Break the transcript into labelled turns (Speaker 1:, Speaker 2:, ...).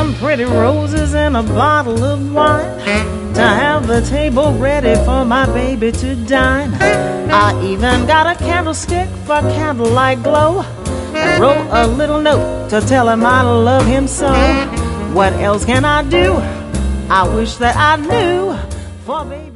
Speaker 1: some pretty roses and a bottle of wine to have the table ready for my baby to dine. I even got a candlestick for candlelight glow and wrote a little note to tell him I love him so. What else can I do? I wish that I knew, for baby